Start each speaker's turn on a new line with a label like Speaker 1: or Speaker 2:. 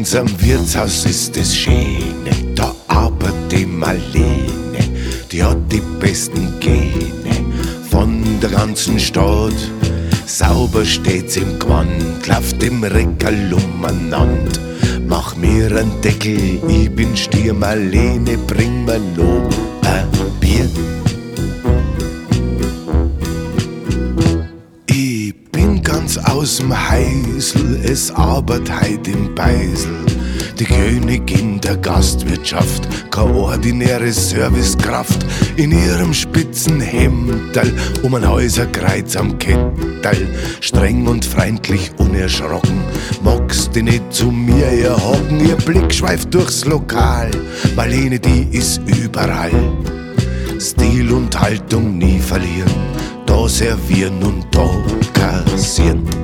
Speaker 1: unserem Wirtshaus ist es Schöne, da arbeitet die Marlene, die hat die besten Gene von der ganzen Stadt. Sauber steht's im Gewand, läuft im Reckerl umeinander. Mach mir einen Deckel, ich bin Stier Marlene, bring mir noch ein Bier. Ich bin ganz aus'm Heisel, es arbeitet heut im Beisel. Die Königin der Gastwirtschaft, keine ordinäre Servicekraft, in ihrem spitzen Hemdal, ein Häuserkreuz am Kettal, streng und freundlich unerschrocken, magst du nicht zu mir erhocken, ihr Blick schweift durchs Lokal, Marlene, die ist überall, Stil und Haltung nie verlieren, da servieren und da kassieren.